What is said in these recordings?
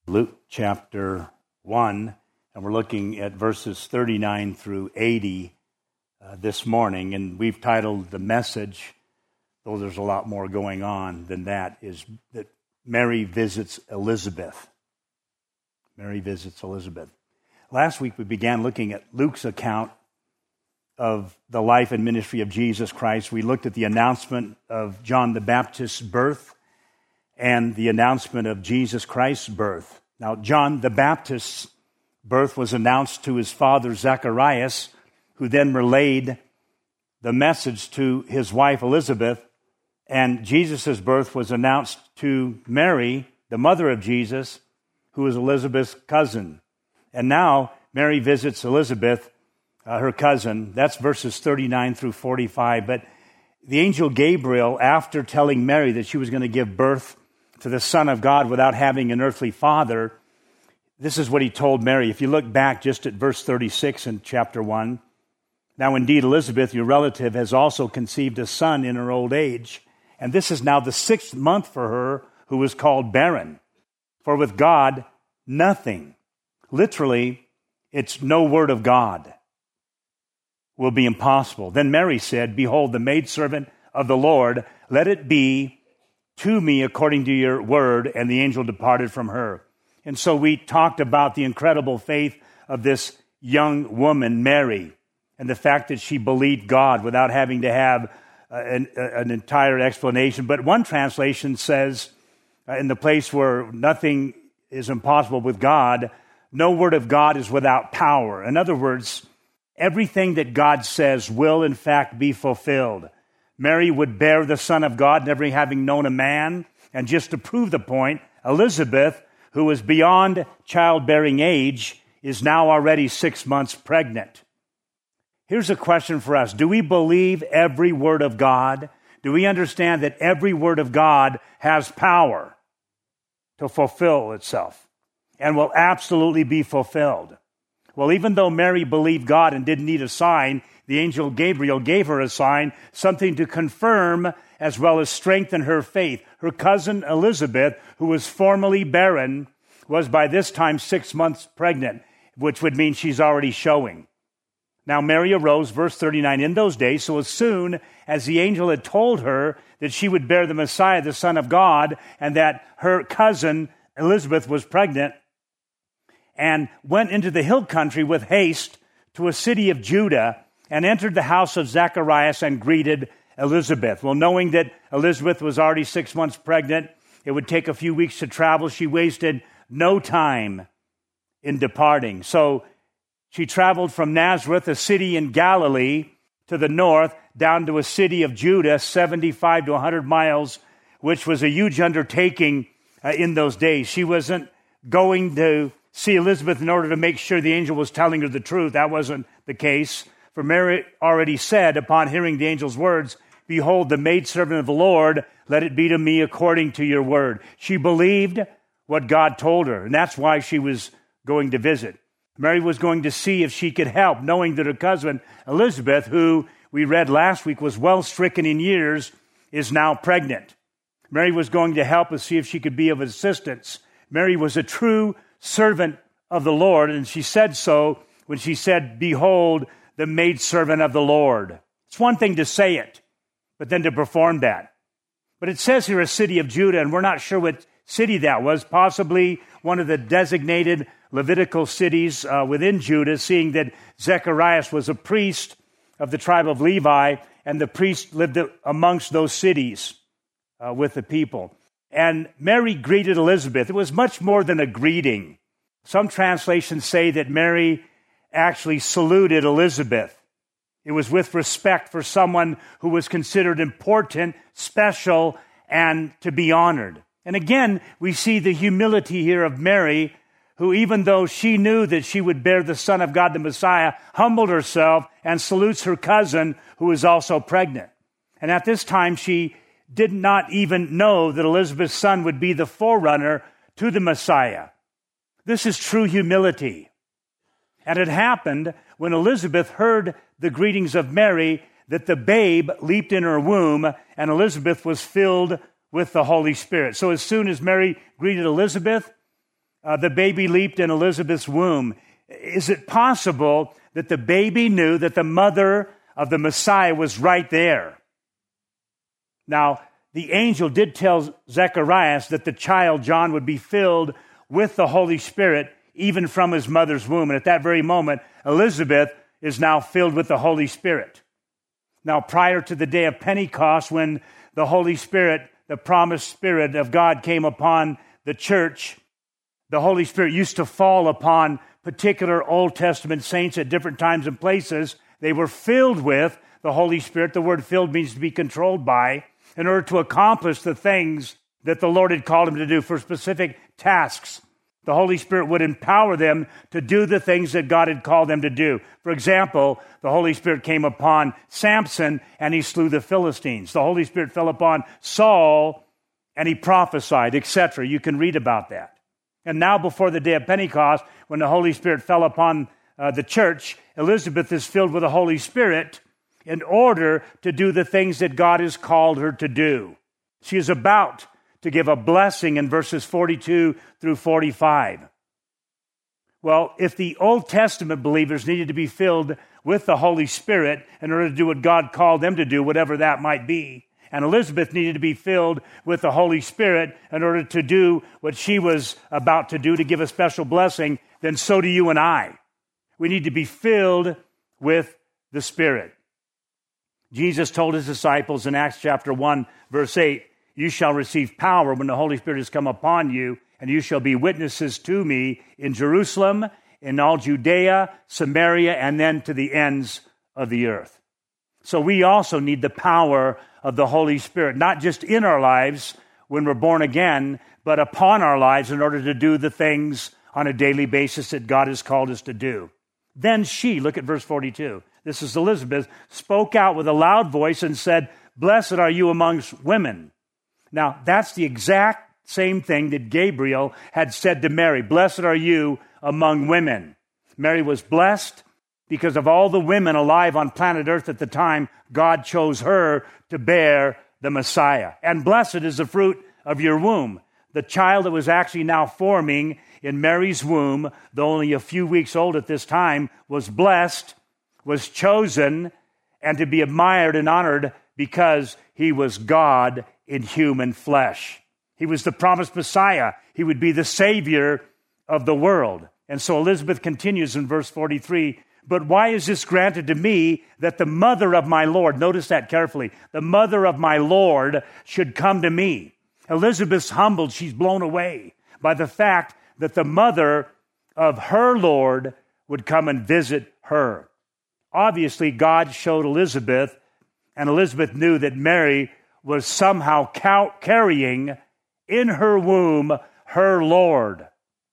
Luke chapter 1, and we're looking at verses 39 through 80 this morning, and we've titled the message, though there's a lot more going on than that, is that Mary visits Elizabeth. Mary visits Elizabeth. Last week we began looking at Luke's account of the life and ministry of Jesus Christ. We looked at the announcement of John the Baptist's birth and the announcement of Jesus Christ's birth. Now, John the Baptist's birth was announced to his father Zacharias, who then relayed the message to his wife Elizabeth, and Jesus' birth was announced to Mary, the mother of Jesus, who was Elizabeth's cousin. And now Mary visits Elizabeth, her cousin. That's verses 39 through 45. But the angel Gabriel, after telling Mary that she was going to give birth to the Son of God without having an earthly father, this is what he told Mary. If you look back just at verse 36 in chapter 1, now indeed Elizabeth, your relative, has also conceived a son in her old age, and this is now the 6th month for her who is called barren. For with God, nothing, literally, it's no word of God, will be impossible. Then Mary said, behold, the maidservant of the Lord, let it be to me according to your word, and the angel departed from her. And so we talked about the incredible faith of this young woman, Mary, and the fact that she believed God without having to have an entire explanation. But one translation says, in the place where nothing is impossible with God, no word of God is without power. In other words, everything that God says will in fact be fulfilled. Mary would bear the Son of God, never having known a man. And just to prove the point, Elizabeth, who was beyond childbearing age, is now already 6 months pregnant. Here's a question for us. Do we believe every word of God? Do we understand that every word of God has power to fulfill itself and will absolutely be fulfilled? Well, even though Mary believed God and didn't need a sign, the angel Gabriel gave her a sign, something to confirm as well as strengthen her faith. Her cousin Elizabeth, who was formerly barren, was by this time 6 months pregnant, which would mean she's already showing. Now Mary arose, verse 39, in those days, so as soon as the angel had told her that she would bear the Messiah, the Son of God, and that her cousin Elizabeth was pregnant, and went into the hill country with haste to a city of Judah, and entered the house of Zacharias and greeted Elizabeth. Well, knowing that Elizabeth was already 6 months pregnant, it would take a few weeks to travel. She wasted no time in departing. So she traveled from Nazareth, a city in Galilee, to the north, down to a city of Judah, 75 to 100 miles, which was a huge undertaking in those days. She wasn't going to see Elizabeth in order to make sure the angel was telling her the truth. That wasn't the case. For Mary already said, upon hearing the angel's words, behold, the maidservant of the Lord, let it be to me according to your word. She believed what God told her, and that's why she was going to visit. Mary was going to see if she could help, knowing that her cousin Elizabeth, who we read last week was well stricken in years, is now pregnant. Mary was going to help us see if she could be of assistance. Mary was a true servant of the Lord, and she said so when she said, behold, the maidservant of the Lord. It's one thing to say it, but then to perform that. But it says here a city of Judah, and we're not sure what city that was, possibly one of the designated Levitical cities within Judah, seeing that Zacharias was a priest of the tribe of Levi, and the priest lived amongst those cities with the people. And Mary greeted Elizabeth. It was much more than a greeting. Some translations say that Mary actually saluted Elizabeth. It was with respect for someone who was considered important, special, and to be honored. And again, we see the humility here of Mary, who even though she knew that she would bear the Son of God, the Messiah, humbled herself and salutes her cousin who is also pregnant. And at this time, she did not even know that Elizabeth's son would be the forerunner to the Messiah. This is true humility. And it happened when Elizabeth heard the greetings of Mary that the babe leaped in her womb and Elizabeth was filled with the Holy Spirit. So as soon as Mary greeted Elizabeth, the baby leaped in Elizabeth's womb. Is it possible that the baby knew that the mother of the Messiah was right there? Now, the angel did tell Zacharias that the child, John, would be filled with the Holy Spirit even from his mother's womb. And at that very moment, Elizabeth is now filled with the Holy Spirit. Now, prior to the day of Pentecost, when the Holy Spirit, the promised Spirit of God, came upon the church, the Holy Spirit used to fall upon particular Old Testament saints at different times and places. They were filled with the Holy Spirit. The word filled means to be controlled by, in order to accomplish the things that the Lord had called them to do for specific tasks. The Holy Spirit would empower them to do the things that God had called them to do. For example, the Holy Spirit came upon Samson and he slew the Philistines. The Holy Spirit fell upon Saul and he prophesied, etc. You can read about that. And now before the day of Pentecost, when the Holy Spirit fell upon the church, Elizabeth is filled with the Holy Spirit in order to do the things that God has called her to do. She is about to give a blessing in verses 42 through 45. Well, if the Old Testament believers needed to be filled with the Holy Spirit in order to do what God called them to do, whatever that might be, and Elizabeth needed to be filled with the Holy Spirit in order to do what she was about to do, to give a special blessing, then so do you and I. We need to be filled with the Spirit. Jesus told his disciples in Acts chapter 1, verse 8, "You shall receive power when the Holy Spirit has come upon you, and you shall be witnesses to me in Jerusalem, in all Judea, Samaria, and then to the ends of the earth." So we also need the power of the Holy Spirit, not just in our lives when we're born again, but upon our lives in order to do the things on a daily basis that God has called us to do. Then she, look at verse 42, this is Elizabeth, spoke out with a loud voice and said, "Blessed are you amongst women." Now, that's the exact same thing that Gabriel had said to Mary. Blessed are you among women. Mary was blessed because of all the women alive on planet Earth at the time. God chose her to bear the Messiah. And blessed is the fruit of your womb. The child that was actually now forming in Mary's womb, though only a few weeks old at this time, was blessed, was chosen, and to be admired and honored because he was God in human flesh. He was the promised Messiah. He would be the Savior of the world. And so Elizabeth continues in verse 43, "But why is this granted to me that the mother of my Lord," notice that carefully, "the mother of my Lord should come to me?" Elizabeth's humbled. She's blown away by the fact that the mother of her Lord would come and visit her. Obviously, God showed Elizabeth, and Elizabeth knew that Mary was somehow carrying in her womb her Lord.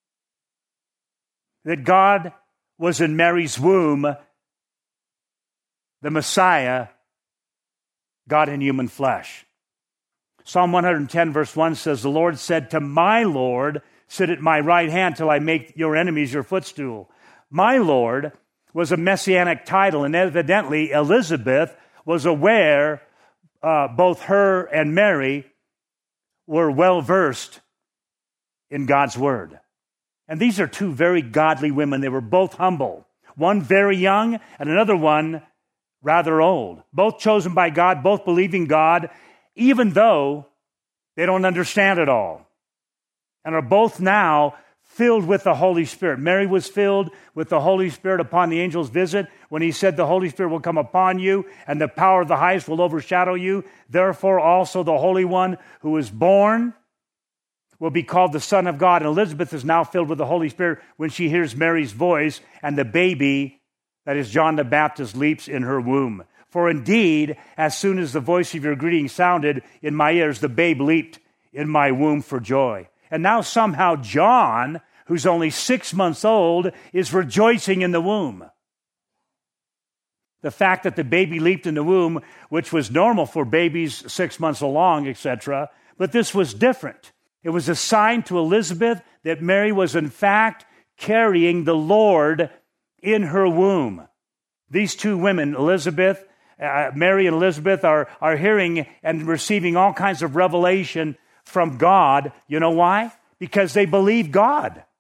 That God was in Mary's womb, the Messiah, God in human flesh. Psalm 110 verse 1 says, "The Lord said to my Lord, sit at my right hand till I make your enemies your footstool." My Lord was a messianic title, and evidently Elizabeth was aware, both her and Mary were well-versed in God's word. And these are two very godly women. They were both humble. One very young and another one rather old. Both chosen by God, both believing God, even though they don't understand it all. And are both now filled with the Holy Spirit. Mary was filled with the Holy Spirit upon the angel's visit when he said, "The Holy Spirit will come upon you, and the power of the highest will overshadow you. Therefore also the Holy One who is born will be called the Son of God." And Elizabeth is now filled with the Holy Spirit when she hears Mary's voice, and the baby, that is John the Baptist, leaps in her womb. "For indeed, as soon as the voice of your greeting sounded in my ears, the babe leaped in my womb for joy." And now somehow John, who's only 6 months old, is rejoicing in the womb. The fact that the baby leaped in the womb, which was normal for babies 6 months along, etc., but this was different. It was a sign to Elizabeth that Mary was in fact carrying the Lord in her womb. These two women, Mary and Elizabeth, are hearing and receiving all kinds of revelation from God. You know why? Because they believe God.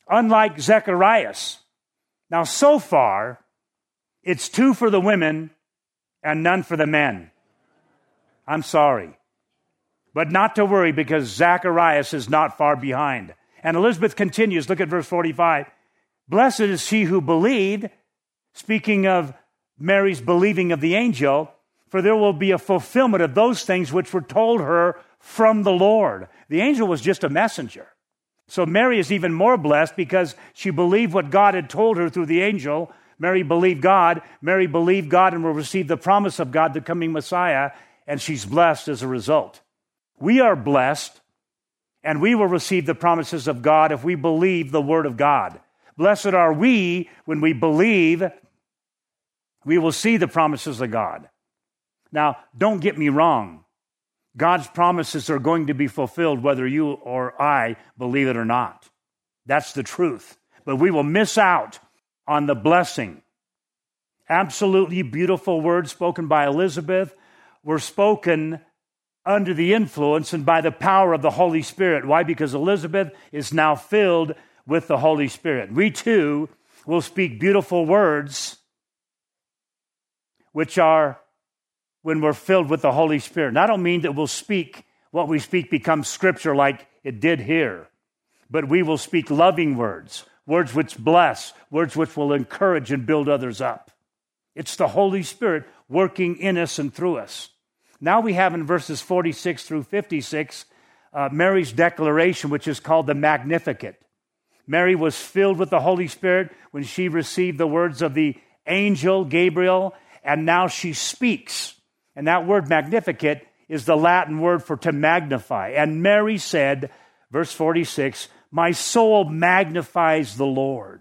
unlike Zacharias. Now, so far, it's 2 for the women and none for the men. I'm sorry. But not to worry, because Zacharias is not far behind. And Elizabeth continues. Look at verse 45. Blessed is she who believed, speaking of Mary's believing of the angel, for there will be a fulfillment of those things which were told her from the Lord. The angel was just a messenger. So Mary is even more blessed because she believed what God had told her through the angel. Mary believed God. Mary believed God and will receive the promise of God, the coming Messiah, and she's blessed as a result. We are blessed, and we will receive the promises of God if we believe the word of God. Blessed are we when we believe we will see the promises of God. Now, don't get me wrong. God's promises are going to be fulfilled whether you or I believe it or not. That's the truth. But we will miss out on the blessing. Absolutely beautiful words spoken by Elizabeth were spoken under the influence and by the power of the Holy Spirit. Why? Because Elizabeth is now filled with the Holy Spirit. We too will speak beautiful words, which are when we're filled with the Holy Spirit. And I don't mean that we'll speak, what we speak becomes scripture like it did here, but we will speak loving words, words which bless, words which will encourage and build others up. It's the Holy Spirit working in us and through us. Now we have in verses 46 through 56, Mary's declaration, which is called the Magnificat. Mary was filled with the Holy Spirit when she received the words of the angel Gabriel, and now she speaks. And that word Magnificat is the Latin word for to magnify. And Mary said, verse 46, my soul magnifies the Lord.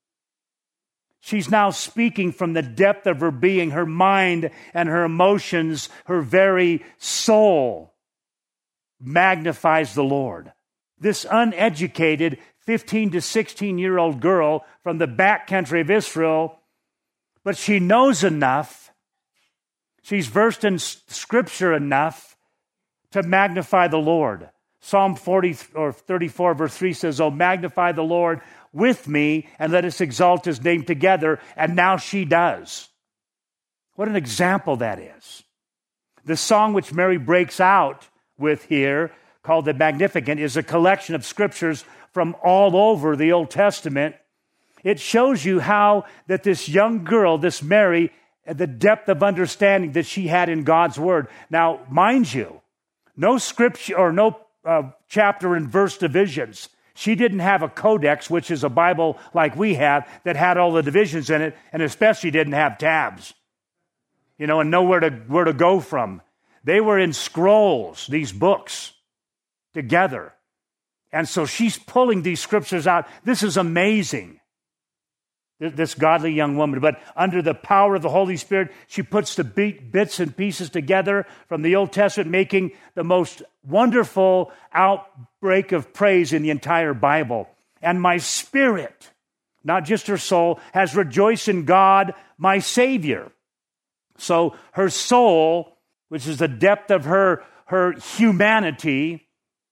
She's now speaking from the depth of her being, her mind and her emotions, her very soul magnifies the Lord. This uneducated 15 to 16-year-old girl from the backcountry of Israel, but she knows enough, she's versed in Scripture enough to magnify the Lord. Psalm 34 verse 3 says, oh, magnify the Lord with me, and let us exalt his name together. And now she does. What an example that is. The song which Mary breaks out with here, called the Magnificat, is a collection of scriptures from all over the Old Testament. It shows you how that this young girl, this Mary, the depth of understanding that she had in God's word. Now, mind you, no scripture or no chapter and verse divisions. She didn't have a codex, which is a Bible like we have, that had all the divisions in it, and especially didn't have tabs, and know where to go from. They were in scrolls, these books, together. And so she's pulling these scriptures out. This is amazing, this godly young woman. But under the power of the Holy Spirit, she puts the bits and pieces together from the Old Testament, making the most wonderful outbreak of praise in the entire Bible. And my spirit, not just her soul, has rejoiced in God, my Savior. So her soul, which is the depth of her humanity,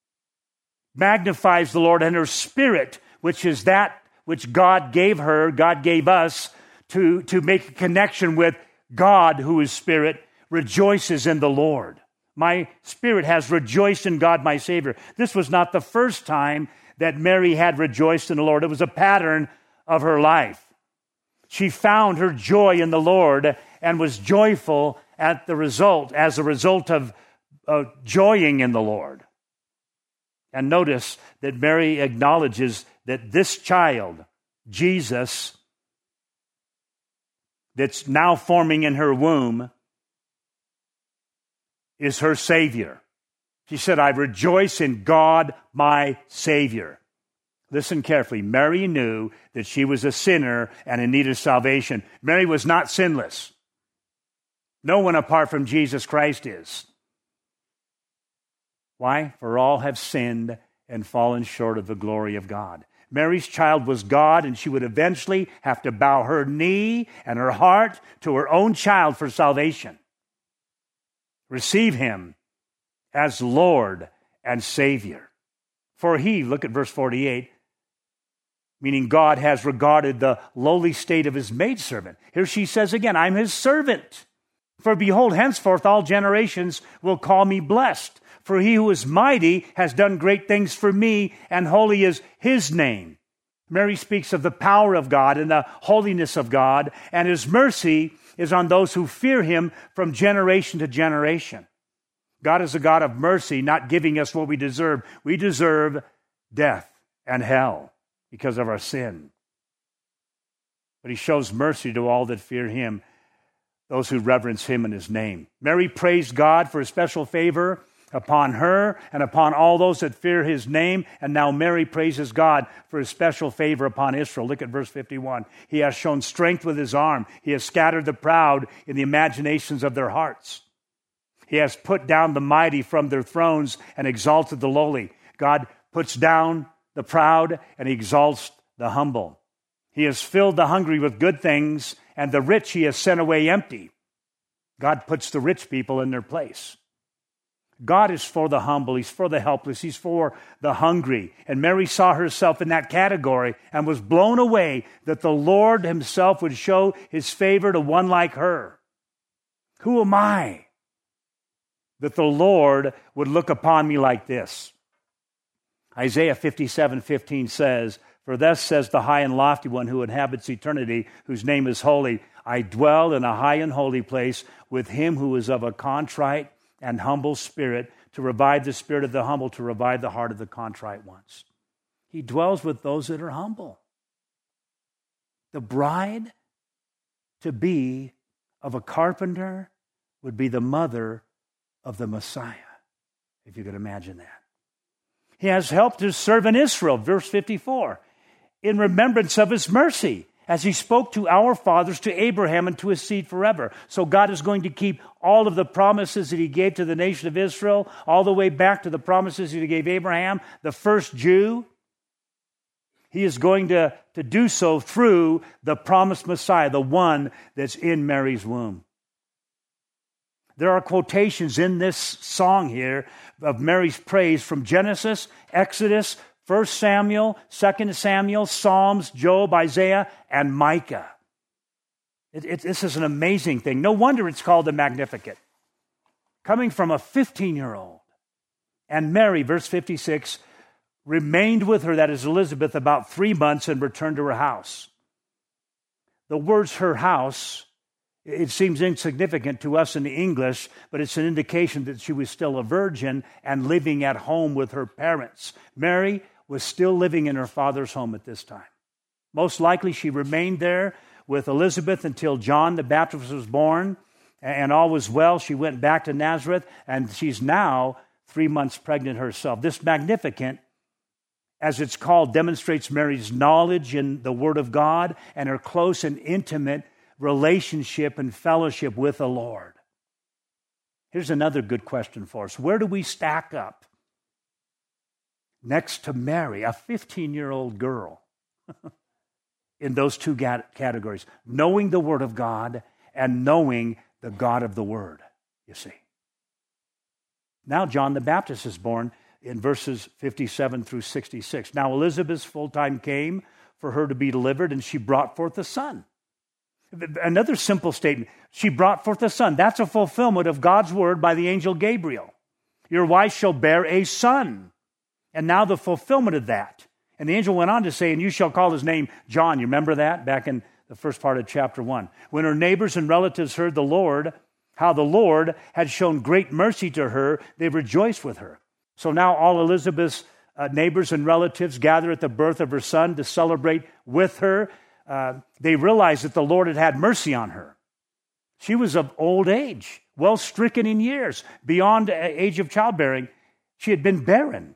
magnifies the Lord, and her spirit, which is that which God gave her, God gave us to make a connection with God, who is spirit, rejoices in the Lord. My spirit has rejoiced in God, my Savior. This was not the first time that Mary had rejoiced in the Lord. It was a pattern of her life. She found her joy in the Lord and was joyful as a result of joying in the Lord. And notice that Mary acknowledges that this child, Jesus, that's now forming in her womb, is her Savior. She said, I rejoice in God, my Savior. Listen carefully. Mary knew that she was a sinner and in need of salvation. Mary was not sinless. No one apart from Jesus Christ is. Why? For all have sinned and fallen short of the glory of God. Mary's child was God, and she would eventually have to bow her knee and her heart to her own child for salvation. Receive him as Lord and Savior. For he, look at verse 48, meaning God has regarded the lowly state of his maidservant. Here she says again, I'm his servant. For behold, henceforth all generations will call me blessed. For he who is mighty has done great things for me, and holy is his name. Mary speaks of the power of God and the holiness of God, and his mercy is on those who fear him from generation to generation. God is a God of mercy, not giving us what we deserve. We deserve death and hell because of our sin. But he shows mercy to all that fear him, those who reverence him in his name. Mary praised God for a special favor upon her and upon all those that fear his name. And now Mary praises God for his special favor upon Israel. Look at verse 51. He has shown strength with his arm. He has scattered the proud in the imaginations of their hearts. He has put down the mighty from their thrones and exalted the lowly. God puts down the proud and he exalts the humble. He has filled the hungry with good things, and the rich he has sent away empty. God puts the rich people in their place. God is for the humble. He's for the helpless. He's for the hungry. And Mary saw herself in that category and was blown away that the Lord himself would show his favor to one like her. Who am I that the Lord would look upon me like this? Isaiah 57:15 says, for thus says the high and lofty one who inhabits eternity, whose name is holy. I dwell in a high and holy place with him who is of a contrite and humble spirit, to revive the spirit of the humble, to revive the heart of the contrite ones. He dwells with those that are humble. The bride to be of a carpenter would be the mother of the Messiah, if you could imagine that. He has helped his servant Israel, verse 54, in remembrance of his mercy, as he spoke to our fathers, to Abraham, and to his seed forever. So God is going to keep all of the promises that he gave to the nation of Israel, all the way back to the promises that he gave Abraham, the first Jew. He is going to do so through the promised Messiah, the one that's in Mary's womb. There are quotations in this song here of Mary's praise from Genesis, Exodus, 1 Samuel, 2 Samuel, Psalms, Job, Isaiah, and Micah. This is an amazing thing. No wonder it's called the Magnificat. Coming from a 15-year-old. And Mary, verse 56, remained with her, that is Elizabeth, about 3 months and returned to her house. The words her house, it seems insignificant to us in the English, but it's an indication that she was still a virgin and living at home with her parents. Mary was still living in her father's home at this time. Most likely she remained there with Elizabeth until John the Baptist was born, and all was well. She went back to Nazareth, and she's now 3 months pregnant herself. This Magnificat, as it's called, demonstrates Mary's knowledge in the Word of God and her close and intimate relationship and fellowship with the Lord. Here's another good question for us. Where do we stack up next to Mary, a 15-year-old girl, in those two categories? Knowing the Word of God and knowing the God of the Word, you see. Now John the Baptist is born in verses 57 through 66. Now Elizabeth's full time came for her to be delivered, and she brought forth a son. Another simple statement. She brought forth a son. That's a fulfillment of God's word by the angel Gabriel. Your wife shall bear a son. And now the fulfillment of that. And the angel went on to say, and you shall call his name John. You remember that back in the first part of chapter 1. When her neighbors and relatives heard how the Lord had shown great mercy to her, they rejoiced with her. So now all Elizabeth's neighbors and relatives gather at the birth of her son to celebrate with her. They realized that the Lord had mercy on her. She was of old age, well stricken in years, beyond age of childbearing. She had been barren.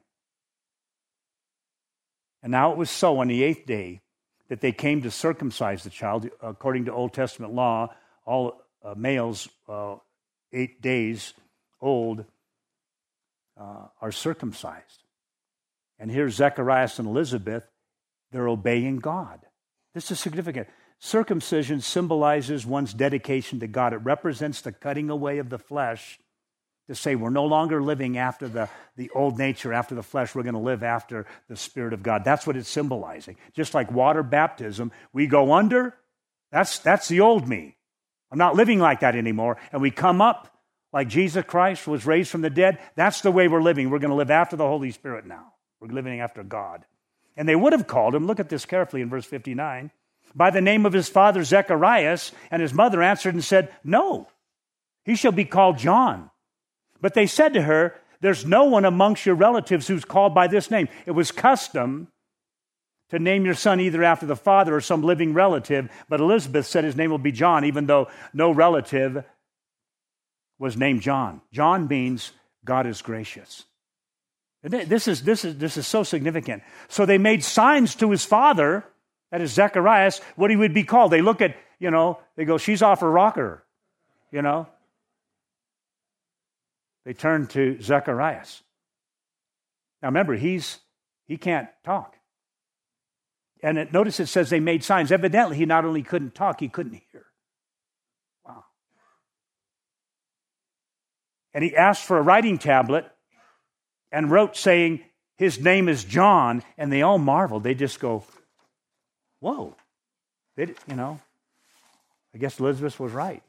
And now it was so on the 8th day that they came to circumcise the child. According to Old Testament law, all males 8 days old are circumcised. And here's Zacharias and Elizabeth, they're obeying God. This is significant. Circumcision symbolizes one's dedication to God. It represents the cutting away of the flesh to say we're no longer living after the old nature, after the flesh. We're going to live after the Spirit of God. That's what it's symbolizing. Just like water baptism, we go under, that's the old me. I'm not living like that anymore. And we come up like Jesus Christ was raised from the dead. That's the way we're living. We're going to live after the Holy Spirit now. We're living after God. And they would have called him, look at this carefully in verse 59, by the name of his father Zacharias, and his mother answered and said, no, he shall be called John. But they said to her, there's no one amongst your relatives who's called by this name. It was custom to name your son either after the father or some living relative, but Elizabeth said his name will be John, even though no relative was named John. John means God is gracious. This is so significant. So they made signs to his father, that is Zacharias, what he would be called. They look at, they go, she's off her rocker, They turn to Zacharias. Now remember, he can't talk. And notice it says they made signs. Evidently, he not only couldn't talk, he couldn't hear. Wow. And he asked for a writing tablet and wrote saying, his name is John. And they all marveled. They just go, whoa. I guess Elizabeth was right,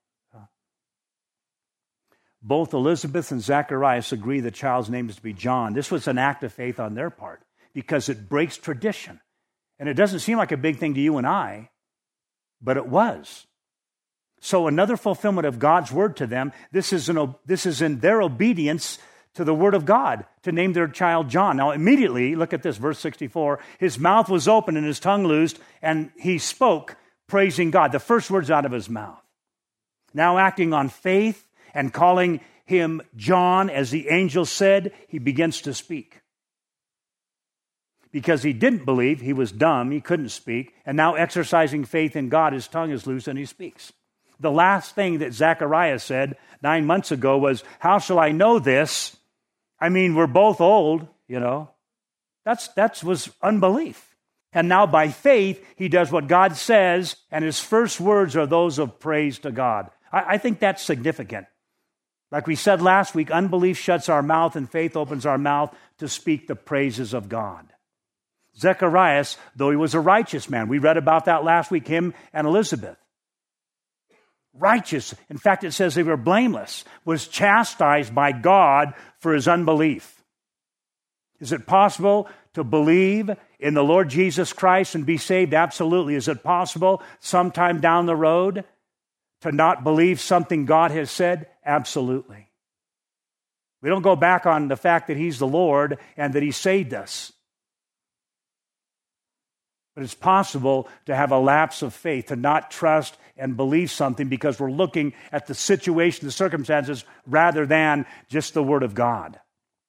Both Elizabeth and Zacharias agree the child's name is to be John. This was an act of faith on their part because it breaks tradition. And it doesn't seem like a big thing to you and I, but it was. So another fulfillment of God's word to them, this is in their obedience to the word of God to name their child John. Now immediately, look at this, verse 64, his mouth was open and his tongue loosed, and he spoke, praising God. The first words out of his mouth. Now acting on faith and calling him John, as the angel said, he begins to speak. Because he didn't believe, he was dumb, he couldn't speak, and now exercising faith in God, his tongue is loose and he speaks. The last thing that Zacharias said 9 months ago was, how shall I know this? I mean, we're both old, That was unbelief. And now by faith, he does what God says, and his first words are those of praise to God. I think that's significant. Like we said last week, unbelief shuts our mouth and faith opens our mouth to speak the praises of God. Zacharias, though he was a righteous man, we read about that last week, him and Elizabeth. Righteous, in fact it says they were blameless, was chastised by God for his unbelief. Is it possible to believe in the Lord Jesus Christ and be saved? Absolutely. Is it possible sometime down the road to not believe something God has said? Absolutely. We don't go back on the fact that he's the Lord and that he saved us. But it's possible to have a lapse of faith, to not trust and believe something because we're looking at the situation, the circumstances, rather than just the Word of God.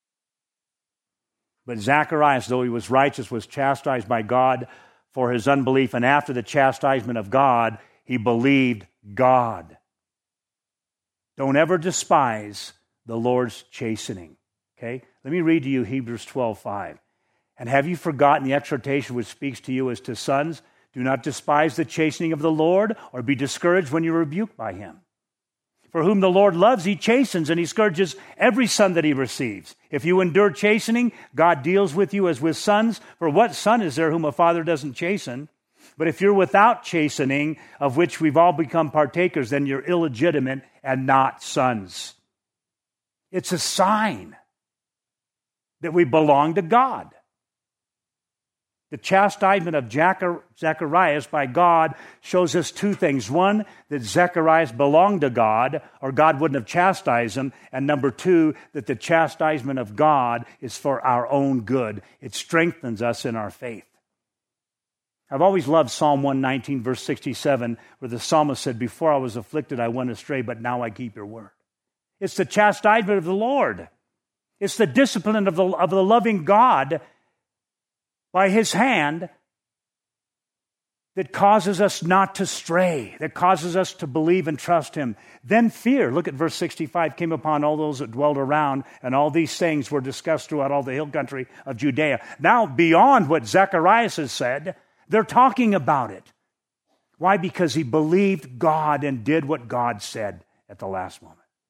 But Zacharias, though he was righteous, was chastised by God for his unbelief. And after the chastisement of God, he believed God. Don't ever despise the Lord's chastening. Okay? Let me read to you Hebrews 12:5. And have you forgotten the exhortation which speaks to you as to sons? Do not despise the chastening of the Lord, or be discouraged when you're rebuked by him. For whom the Lord loves, he chastens, and he scourges every son that he receives. If you endure chastening, God deals with you as with sons. For what son is there whom a father doesn't chasten? But if you're without chastening, of which we've all become partakers, then you're illegitimate and not sons. It's a sign that we belong to God. The chastisement of Zacharias by God shows us two things. One, that Zacharias belonged to God, or God wouldn't have chastised him. And number two, that the chastisement of God is for our own good. It strengthens us in our faith. I've always loved Psalm 119, verse 67, where the psalmist said, before I was afflicted, I went astray, but now I keep your word. It's the chastisement of the Lord. It's the discipline of the loving God by his hand that causes us not to stray, that causes us to believe and trust him. Then fear, look at verse 65, came upon all those that dwelled around, and all these things were discussed throughout all the hill country of Judea. Now, beyond what Zacharias has said, they're talking about it. Why? Because he believed God and did what God said at the last moment.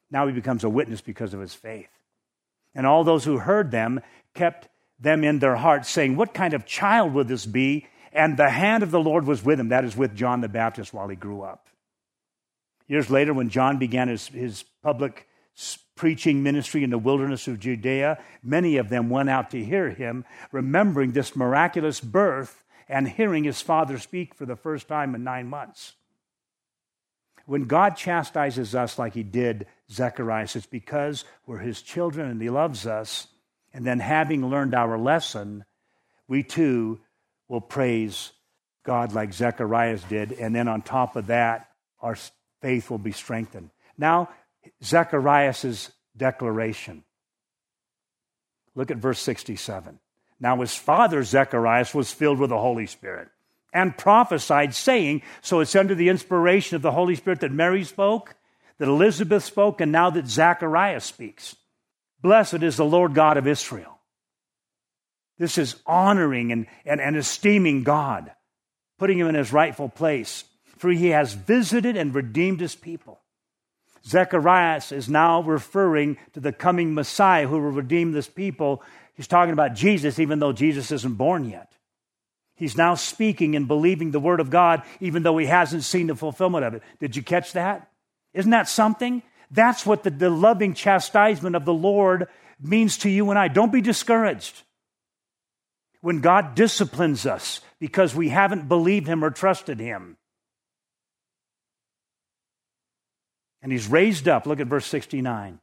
Now he becomes a witness because of his faith. And all those who heard them kept them in their hearts, saying, what kind of child would this be? And the hand of the Lord was with him, that is, with John the Baptist, while he grew up. Years later, when John began his public preaching ministry in the wilderness of Judea, many of them went out to hear him, remembering this miraculous birth and hearing his father speak for the first time in 9 months. When God chastises us like he did Zacharias, it's because we're his children and he loves us. And then having learned our lesson, we too will praise God like Zacharias did. And then on top of that, our faith will be strengthened. Now, Zacharias' declaration. Look at verse 67. Now his father Zacharias was filled with the Holy Spirit and prophesied, saying, so it's under the inspiration of the Holy Spirit that Mary spoke, that Elizabeth spoke, and now that Zacharias speaks. Blessed is the Lord God of Israel. This is honoring and esteeming God, putting him in his rightful place, for he has visited and redeemed his people. Zacharias is now referring to the coming Messiah who will redeem this people. He's talking about Jesus, even though Jesus isn't born yet. He's now speaking and believing the word of God, even though he hasn't seen the fulfillment of it. Did you catch that? Isn't that something? That's what the loving chastisement of the Lord means to you and I. Don't be discouraged when God disciplines us because we haven't believed him or trusted him. And he's raised up. Look at verse 69.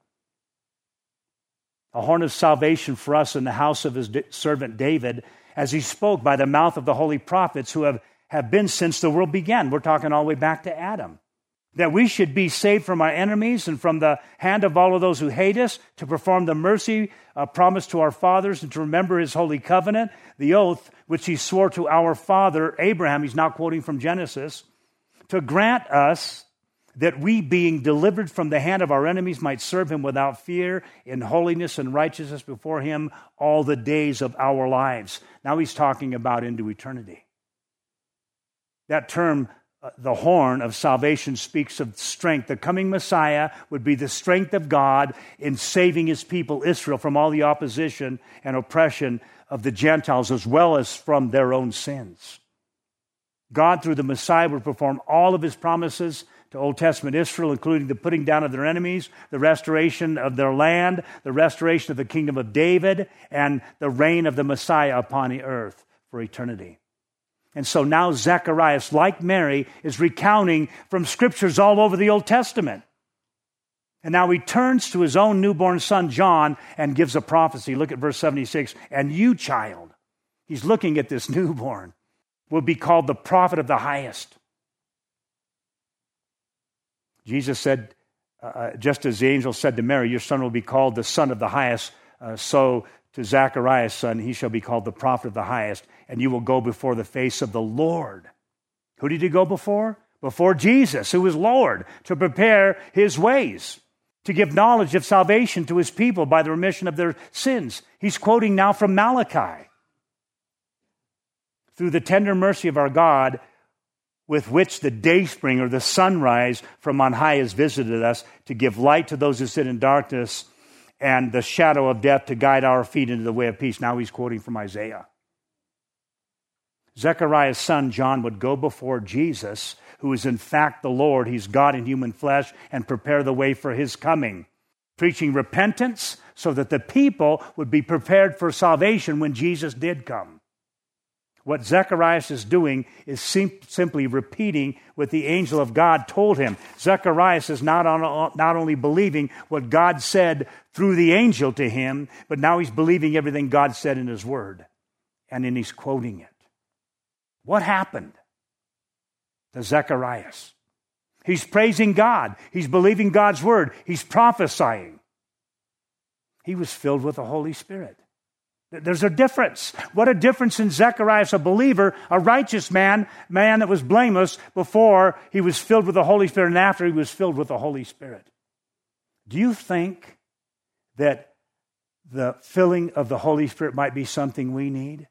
A horn of salvation for us in the house of his servant David, as he spoke by the mouth of the holy prophets who have been since the world began. We're talking all the way back to Adam. That we should be saved from our enemies and from the hand of all of those who hate us, to perform the mercy promised to our fathers, and to remember his holy covenant, the oath which he swore to our father Abraham. He's now quoting from Genesis. To grant us that we, being delivered from the hand of our enemies, might serve him without fear, in holiness and righteousness before him all the days of our lives. Now he's talking about into eternity. That term, the horn of salvation, speaks of strength. The coming Messiah would be the strength of God in saving his people, Israel, from all the opposition and oppression of the Gentiles, as well as from their own sins. God, through the Messiah, would perform all of his promises to Old Testament Israel, including the putting down of their enemies, the restoration of their land, the restoration of the kingdom of David, and the reign of the Messiah upon the earth for eternity. And so now Zacharias, like Mary, is recounting from scriptures all over the Old Testament. And now he turns to his own newborn son, John, and gives a prophecy. Look at verse 76. And you, child, he's looking at this newborn, will be called the prophet of the highest. Jesus said, just as the angel said to Mary, your son will be called the son of the highest, so to Zacharias' son, he shall be called the prophet of the highest, and you will go before the face of the Lord. Who did he go before? Before Jesus, who is Lord, to prepare his ways, to give knowledge of salvation to his people by the remission of their sins. He's quoting now from Malachi. Through the tender mercy of our God, with which the dayspring or the sunrise from on high has visited us, to give light to those who sit in darkness and the shadow of death, to guide our feet into the way of peace. Now he's quoting from Isaiah. Zechariah's son John would go before Jesus, who is in fact the Lord. He's God in human flesh, and prepare the way for his coming, preaching repentance so that the people would be prepared for salvation when Jesus did come. What Zacharias is doing is simply repeating what the angel of God told him. Zacharias is not only believing what God said through the angel to him, but now he's believing everything God said in his word. And then he's quoting it. What happened to Zacharias? He's praising God. He's believing God's word. He's prophesying. He was filled with the Holy Spirit. There's a difference. What a difference in Zacharias, a believer, a righteous man that was blameless before he was filled with the Holy Spirit and after he was filled with the Holy Spirit. Do you think that the filling of the Holy Spirit might be something we need?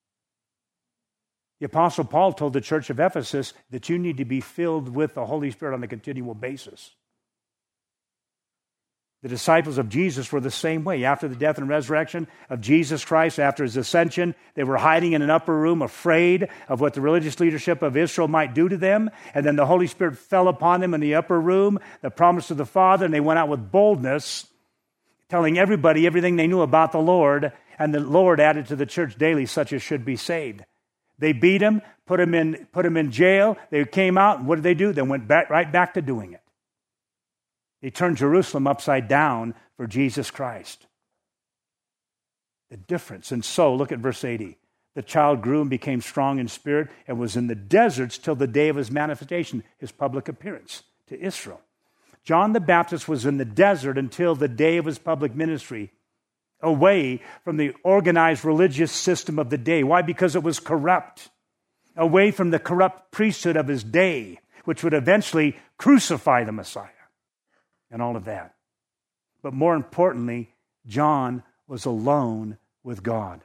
The Apostle Paul told the church of Ephesus that you need to be filled with the Holy Spirit on a continual basis. The disciples of Jesus were the same way. After the death and resurrection of Jesus Christ, after his ascension, they were hiding in an upper room, afraid of what the religious leadership of Israel might do to them. And then the Holy Spirit fell upon them in the upper room, the promise of the Father, and they went out with boldness, telling everybody everything they knew about the Lord. And the Lord added to the church daily such as should be saved. They beat him, put him in jail. They came out, and what did they do? They went right back to doing it. They turned Jerusalem upside down for Jesus Christ. The difference. And so, look at verse 80. The child grew and became strong in spirit and was in the deserts till the day of his manifestation, his public appearance to Israel. John the Baptist was in the desert until the day of his public ministry, away from the organized religious system of the day. Why? Because it was corrupt. Away from the corrupt priesthood of his day, which would eventually crucify the Messiah. And all of that. But more importantly, John was alone with God.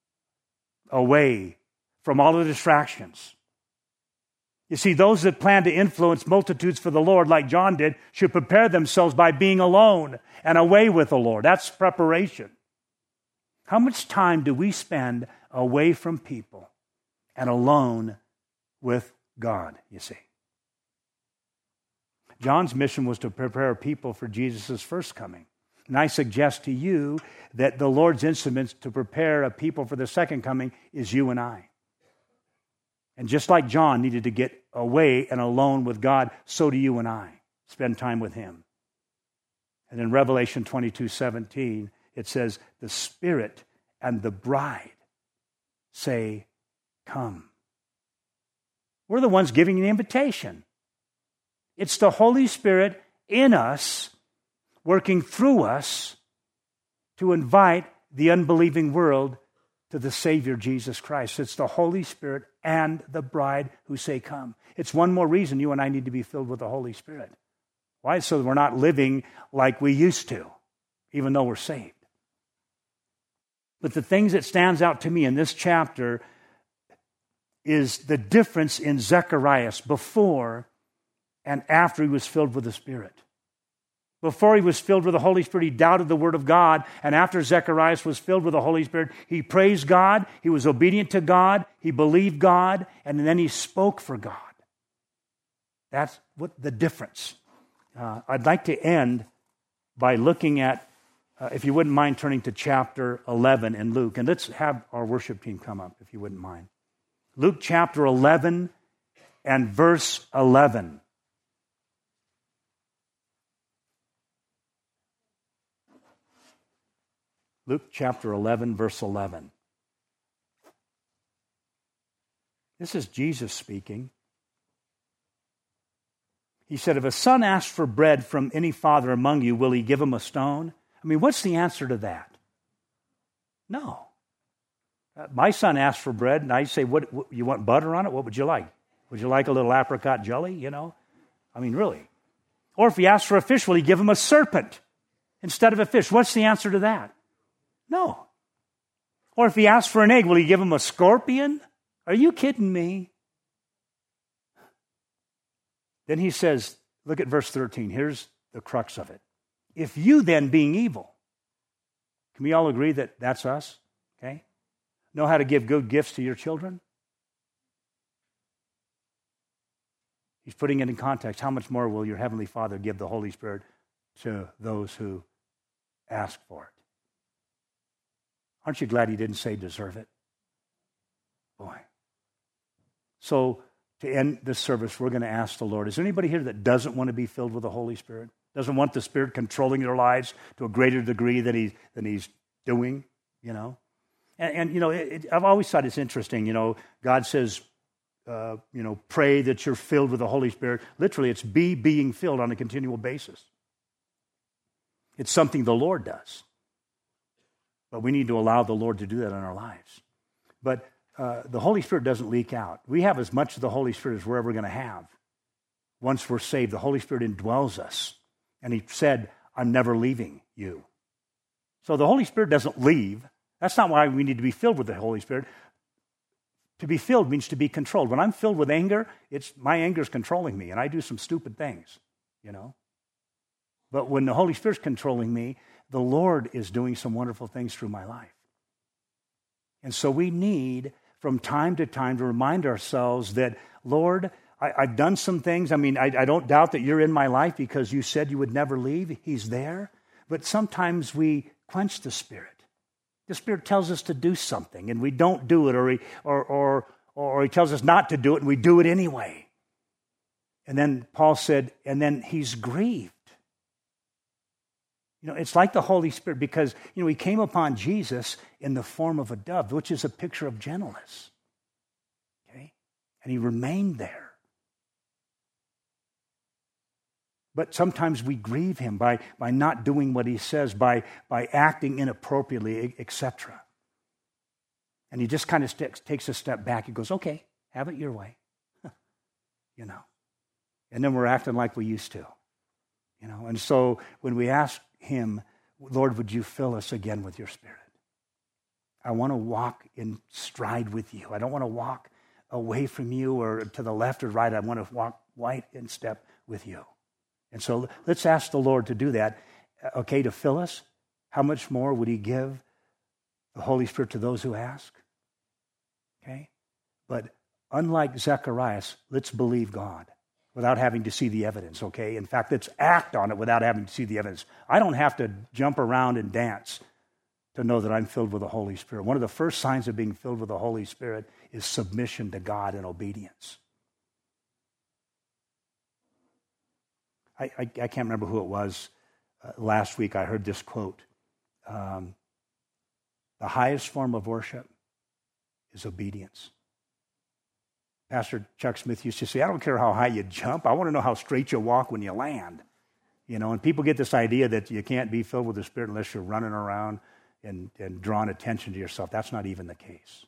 Away from all the distractions. You see, those that plan to influence multitudes for the Lord, like John did, should prepare themselves by being alone and away with the Lord. That's preparation. How much time do we spend away from people and alone with God, you see? John's mission was to prepare people for Jesus' first coming. And I suggest to you that the Lord's instruments to prepare a people for the second coming is you and I. And just like John needed to get away and alone with God, so do you and I. Spend time with him. And in Revelation 22:17, it says, the Spirit and the bride say, come. We're the ones giving the invitation. It's the Holy Spirit in us, working through us to invite the unbelieving world to the Savior, Jesus Christ. It's the Holy Spirit and the bride who say, come. It's one more reason you and I need to be filled with the Holy Spirit. Why? So that we're not living like we used to, even though we're saved. But the things that stands out to me in this chapter is the difference in Zacharias before and after he was filled with the Spirit. Before he was filled with the Holy Spirit, he doubted the Word of God. And after Zacharias was filled with the Holy Spirit, he praised God, he was obedient to God, he believed God, and then he spoke for God. That's what the difference. I'd like to end by looking at, if you wouldn't mind turning to chapter 11 in Luke. And let's have our worship team come up, if you wouldn't mind. Luke chapter 11 and verse 11. Luke chapter 11, verse 11. This is Jesus speaking. He said, if a son asks for bread from any father among you, will he give him a stone? I mean, what's the answer to that? No. My son asked for bread, and I say, what you want butter on it? What would you like? Would you like a little apricot jelly, you know? I mean, really. Or if he asks for a fish, will he give him a serpent instead of a fish? What's the answer to that? No. Or if he asks for an egg, will he give him a scorpion? Are you kidding me? Then he says, look at verse 13. Here's the crux of it. If you then, being evil, can we all agree that that's us? Okay? Know how to give good gifts to your children? He's putting it in context. How much more will your Heavenly Father give the Holy Spirit to those who ask for it? Aren't you glad he didn't say deserve it? Boy. So to end this service, we're going to ask the Lord, is there anybody here that doesn't want to be filled with the Holy Spirit? Doesn't want the Spirit controlling their lives to a greater degree than he's doing, you know? And you know, I've always thought it's interesting, you know, God says, pray that you're filled with the Holy Spirit. Literally, it's being filled on a continual basis. It's something the Lord does. But we need to allow the Lord to do that in our lives. But the Holy Spirit doesn't leak out. We have as much of the Holy Spirit as we're ever going to have. Once we're saved, the Holy Spirit indwells us. And he said, I'm never leaving you. So the Holy Spirit doesn't leave. That's not why we need to be filled with the Holy Spirit. To be filled means to be controlled. When I'm filled with anger, my anger is controlling me, and I do some stupid things, you know. But when the Holy Spirit's controlling me, the Lord is doing some wonderful things through my life. And so we need, from time to time, to remind ourselves that, Lord, I've done some things. I mean, I don't doubt that you're in my life because you said you would never leave. He's there. But sometimes we quench the Spirit. The Spirit tells us to do something, and we don't do it, or He tells us not to do it, and we do it anyway. And then Paul said, and then He's grieved. You know, it's like the Holy Spirit because, you know, He came upon Jesus in the form of a dove, which is a picture of gentleness. Okay? And He remained there. But sometimes we grieve Him by not doing what He says, by acting inappropriately, etc. And He just kind of takes a step back. He goes, okay, have it your way. You know. And then we're acting like we used to. You know. And so when we ask Him, Lord, would you fill us again with your Spirit? I want to walk in stride with you. I don't want to walk away from you or to the left or right. I want to walk right in step with you. And so let's ask the Lord to do that, okay, to fill us. How much more would He give the Holy Spirit to those who ask? Okay? But unlike Zacharias, let's believe God without having to see the evidence, okay? In fact, let's act on it without having to see the evidence. I don't have to jump around and dance to know that I'm filled with the Holy Spirit. One of the first signs of being filled with the Holy Spirit is submission to God and obedience. I can't remember who it was. Last week I heard this quote. The highest form of worship is obedience. Pastor Chuck Smith used to say, I don't care how high you jump. I want to know how straight you walk when you land. You know, and people get this idea that you can't be filled with the Spirit unless you're running around and drawing attention to yourself. That's not even the case.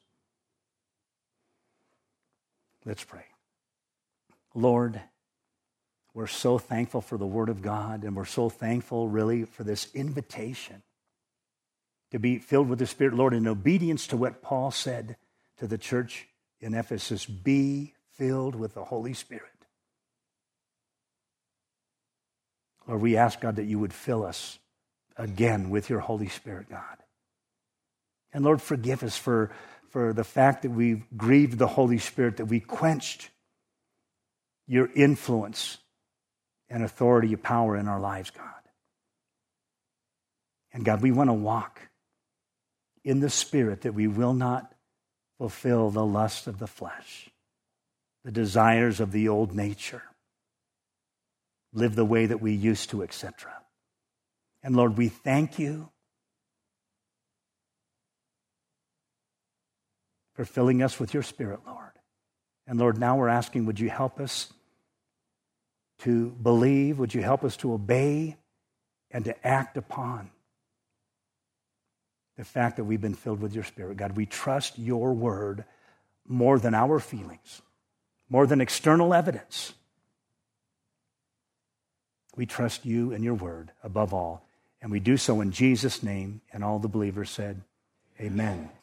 Let's pray. Lord, we're so thankful for the Word of God, and we're so thankful, really, for this invitation to be filled with the Spirit, Lord, in obedience to what Paul said to the church in Ephesus, be filled with the Holy Spirit. Lord, we ask, God, that you would fill us again with your Holy Spirit, God. And Lord, forgive us for the fact that we've grieved the Holy Spirit, that we quenched your influence and authority, and power in our lives, God. And God, we want to walk in the Spirit, that we will not fulfill the lust of the flesh, the desires of the old nature, live the way that we used to, etc. And Lord, we thank you for filling us with your Spirit, Lord. And Lord, now we're asking, would you help us to believe? Would you help us to obey and to act upon the fact that we've been filled with your Spirit? God, we trust your word more than our feelings, more than external evidence. We trust you and your word above all, and we do so in Jesus' name, and all the believers said, amen.